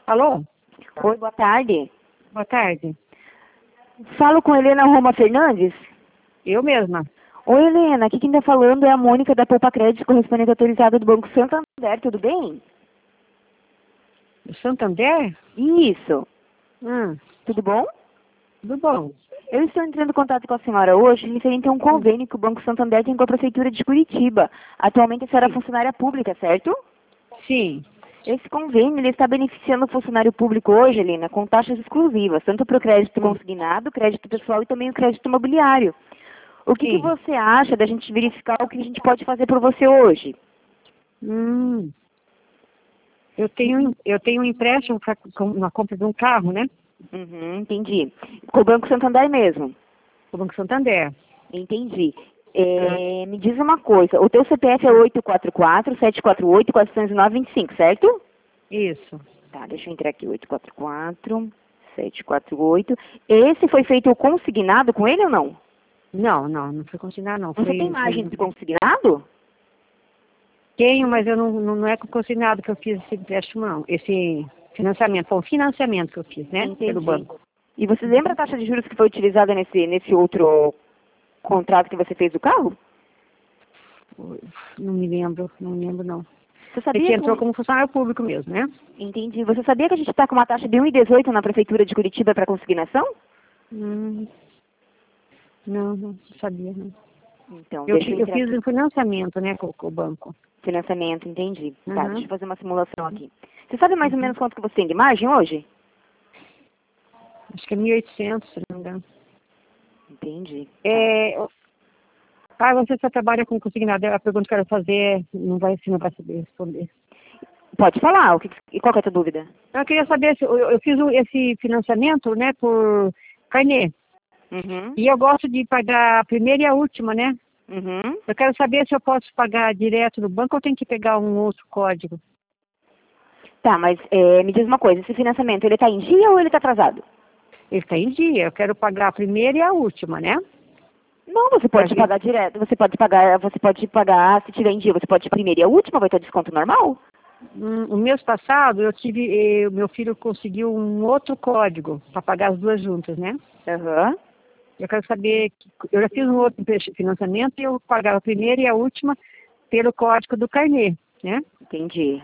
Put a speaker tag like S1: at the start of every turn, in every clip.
S1: Alô?
S2: Oi, boa tarde.
S1: Boa tarde.
S2: Falo com Helena Roma Fernandes?
S1: Eu mesma.
S2: Oi, Helena. Aqui quem está falando é a Mônica da Poupa Crédito, correspondente autorizada do Banco Santander. Tudo bem?
S1: Do Santander?
S2: Isso.
S1: Hum,
S2: Tudo bom?
S1: tudo bom.
S2: Eu estou entrando em contato com a senhora hoje referente a um convênio que o Banco Santander tem com a Prefeitura de Curitiba. Atualmente a senhora é funcionária pública, certo?
S1: Sim.
S2: Esse convênio ele está beneficiando o funcionário público hoje, Helena, com taxas exclusivas, tanto para o crédito consignado, crédito pessoal e também o crédito imobiliário. O que você acha da gente verificar o que a gente pode fazer por você hoje?
S1: Eu tenho um empréstimo para uma compra de um carro, né?
S2: Entendi. Com o Banco Santander mesmo?
S1: O Banco Santander.
S2: Entendi. Me diz uma coisa, o teu CPF é 844-748-409-25, certo?
S1: Isso.
S2: Tá, deixa eu entrar aqui, 844-748. Esse foi feito consignado com ele ou não?
S1: Não foi consignado, não.
S2: Você tem imagem de consignado?
S1: Tenho, mas eu não é com consignado que eu fiz esse empréstimo, não. Esse financiamento, foi um financiamento que eu fiz, né?
S2: Entendi.
S1: Pelo banco.
S2: E você lembra a taxa de juros que foi utilizada nesse outro contrato que você fez do carro?
S1: Não me lembro, não.
S2: Você sabia
S1: que entrou como funcionário público mesmo, né?
S2: Entendi. Você sabia que a gente está com uma taxa de 1,18 na Prefeitura de Curitiba para consignação?
S1: Não sabia, não.
S2: Então,
S1: Eu fiz um financiamento, né, com o banco.
S2: Financiamento, entendi. Tá, deixa eu fazer uma simulação aqui. Você sabe mais ou menos quanto que você tem de margem hoje?
S1: Acho que é 1.800, se não me engano.
S2: Entendi.
S1: Você só trabalha com consignado. A pergunta que eu quero fazer, você não vai saber responder.
S2: Pode falar. E qual que é a tua dúvida?
S1: Eu queria saber, eu fiz esse financiamento, né, por carnê. E eu gosto de pagar a primeira e a última, né? Eu quero saber se eu posso pagar direto no banco ou tenho que pegar um outro código.
S2: Tá, mas me diz uma coisa, esse financiamento, ele está em dia ou ele está atrasado?
S1: Ele está em dia, eu quero pagar a primeira e a última, né?
S2: Não, você pode pagar direto, você pode pagar se tiver em dia, você pode a primeira e a última, vai ter desconto normal.
S1: O mês passado, o meu filho conseguiu um outro código para pagar as duas juntas, né? Eu quero saber, eu já fiz um outro financiamento e eu pagava a primeira e a última pelo código do carnê, né?
S2: Entendi.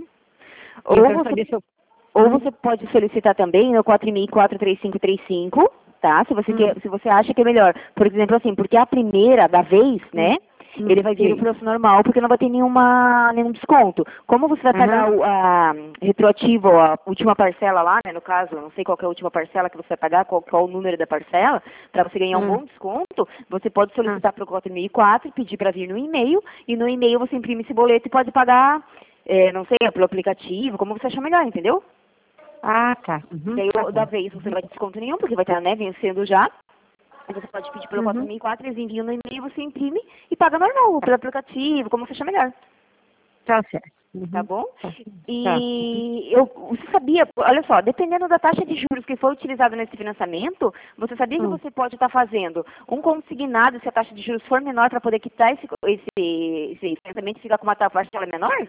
S1: Ou
S2: você pode solicitar também no 4.004-3535, tá? Se você acha que é melhor. Por exemplo, assim, porque a primeira da vez, né? Ele vai vir o preço normal porque não vai ter nenhum desconto. Como você vai pagar retroativo, a última parcela lá, né? No caso, não sei qual que é a última parcela que você vai pagar, qual é o número da parcela, para você ganhar um bom desconto, você pode solicitar para o 4004, pedir para vir no e-mail, e no e-mail você imprime esse boleto e pode pagar, não sei, pelo aplicativo, como você achar melhor, entendeu?
S1: Tá.
S2: Daí, da vez, você não vai ter desconto nenhum, porque vai estar, né, vencendo já. Você pode pedir pelo 4004, eles enviam no e-mail, você imprime e paga normal, pelo aplicativo, como você achar melhor.
S1: Tá certo.
S2: Tá bom? E você sabia, olha só, dependendo da taxa de juros que for utilizada nesse financiamento, você sabia que você pode estar fazendo um consignado se a taxa de juros for menor para poder quitar esse financiamento e ficar com uma parcela menor?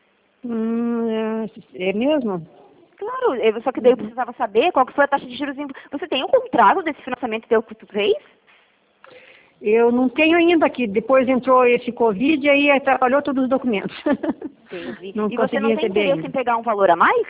S1: É mesmo?
S2: Claro, só que daí eu precisava saber qual que foi a taxa de juros. Você tem um contrato desse financiamento teu que tu fez?
S1: Eu não tenho ainda aqui. Depois entrou esse Covid e aí atrapalhou todos os documentos.
S2: Entendi.
S1: Não
S2: E você não tem interesse
S1: ainda.
S2: em pegar um valor a mais?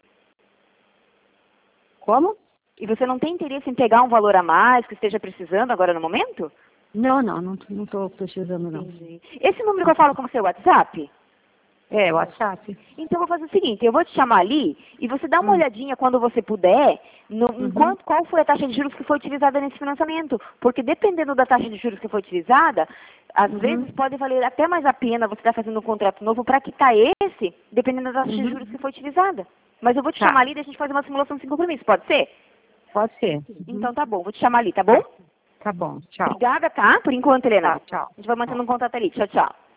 S1: Como?
S2: E você não tem interesse em pegar um valor a mais que esteja precisando agora no momento?
S1: Não estou precisando, não.
S2: Entendi. Esse número que eu falo com o seu WhatsApp?
S1: É, WhatsApp.
S2: Então, eu vou fazer o seguinte, eu vou te chamar ali e você dá uma olhadinha quando você puder qual foi a taxa de juros que foi utilizada nesse financiamento. Porque dependendo da taxa de juros que foi utilizada, às vezes pode valer até mais a pena você estar fazendo um contrato novo para quitar esse, dependendo da taxa de juros que foi utilizada. Mas eu vou te chamar ali e a gente faz uma simulação sem compromisso, pode ser?
S1: Pode ser.
S2: Então tá bom, vou te chamar ali, tá bom?
S1: Tá bom, tchau.
S2: Obrigada, tá? Por enquanto, Helena.
S1: Tchau.
S2: A gente vai mantendo um contato ali. Tchau, tchau.